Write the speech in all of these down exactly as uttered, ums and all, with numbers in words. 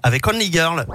avec Only Girl.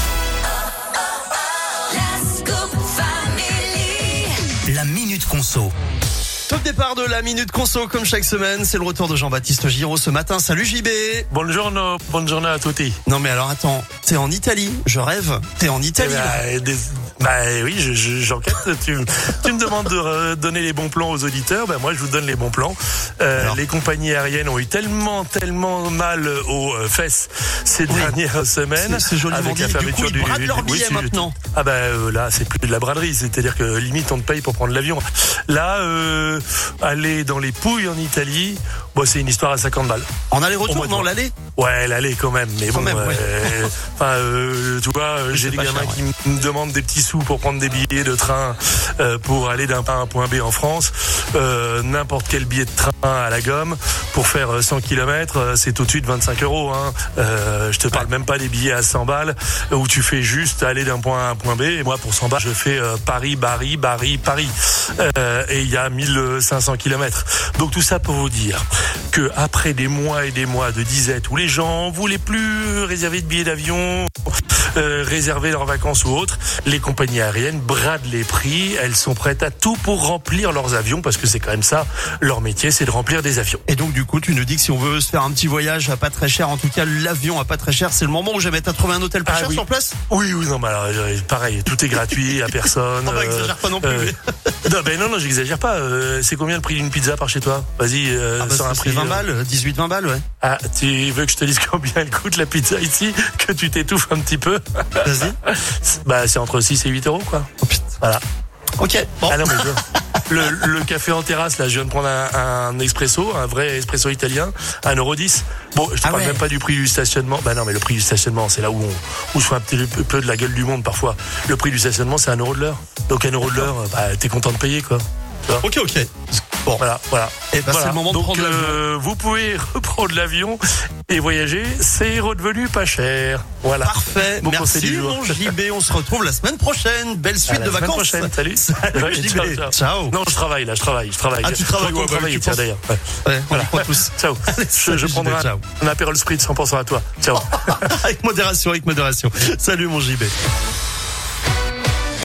La Minute Conso. Top départ de la Minute Conso, comme chaque semaine, c'est le retour de Jean-Baptiste Giraud ce matin. Salut J B. Buongiorno, buongiorno à tutti. Non mais alors attends, t'es en Italie, je rêve, t'es en Italie. Eh ben, des... Bah oui, je, je, j'enquête. tu, tu me demandes de euh, donner les bons plans aux auditeurs. Ben moi, je vous donne les bons plans. Euh, les compagnies aériennes ont eu tellement, tellement mal aux euh, fesses ces oui. dernières semaines. C'est, c'est joliment avec dit. la fermeture du coup, ils bradent du, leurs du, billets oui, maintenant. Ah ben euh, là, c'est plus de la braderie. C'est-à-dire que limite, on te paye pour prendre l'avion. Là, euh, aller dans les Pouilles en Italie, bon, c'est une histoire à cinquante balles. En aller-retour, non, l'aller. Ouais, l'aller quand même. Mais quand bon, même, euh, ouais. enfin, euh, tu vois, euh, j'ai des gamins cher, ouais. qui me demandent des petits sous pour prendre des billets de train euh, pour aller d'un point A à un point B en France. Euh, n'importe quel billet de train à la gomme pour faire cent kilomètres, c'est tout de suite vingt-cinq euros. Hein. Euh, je te parle ouais. même pas des billets à cent balles où tu fais juste aller d'un point A à un point B. Et moi, pour cent balles, je fais euh, Paris, Bari, Bari, Paris. Euh, et il y a mille cinq cents kilomètres. Donc tout ça pour vous dire que après des mois et des mois de disette où les gens voulaient plus réserver de billets d'avion, euh, réserver leurs vacances ou autres, les compagnies aériennes bradent les prix. Elles sont prêtes à tout pour remplir leurs avions parce que c'est quand même ça leur métier, c'est de remplir des avions. Et donc du coup, tu nous dis que si on veut se faire un petit voyage à pas très cher, en tout cas l'avion à pas très cher, c'est le moment où jamais t'as trouvé un hôtel pas ah, cher oui. sur place. Oui, oui, non, mais alors, pareil, tout est gratuit, à personne. On euh, exagère pas non plus. Euh, non, ben non, non, j'exagère pas. Euh, c'est combien le prix d'une pizza par chez toi? Vas-y, euh, ah bah sur un prix. vingt balles, dix-huit vingt balles, ouais. Ah, tu veux que je te dise combien elle coûte la pizza ici, que tu t'étouffes un petit peu? Vas-y. Bah, c'est entre six et huit euros, quoi. Oh putain. Voilà. Ok. Bon. Ah non, mais je... le, le café en terrasse, là, je viens de prendre un, un espresso, un vrai espresso italien, un euro dix. Bon, je te ah parle ouais. même pas du prix du stationnement. Bah non, mais le prix du stationnement, c'est là où on, où je fais un petit peu de la gueule du monde parfois. Le prix du stationnement, c'est un euro de l'heure. Donc un euro de l'heure, bah, t'es content de payer, quoi. Ok, ok. Bon, voilà, voilà. Et bah, voilà. c'est le moment de Donc, prendre l'avion. Euh, vous pouvez reprendre l'avion et voyager. C'est redevenu pas cher. Voilà. Parfait. Bon, merci mon J B. On se retrouve la semaine prochaine. Belle suite de vacances. La semaine prochaine. Salut. Salut ouais, J B. ciao, ciao. ciao. Non, je travaille là. Je travaille. Je travaille. Ah, tu travailles. Je ouais, travaille. Tiens, d'ailleurs. Ouais. Ouais, on voilà. y croit tous. Ciao. Allez, je je prendrai un, un Aperol Spritz cent pour cent à toi. Ciao. Avec modération, avec modération. Salut mon J B.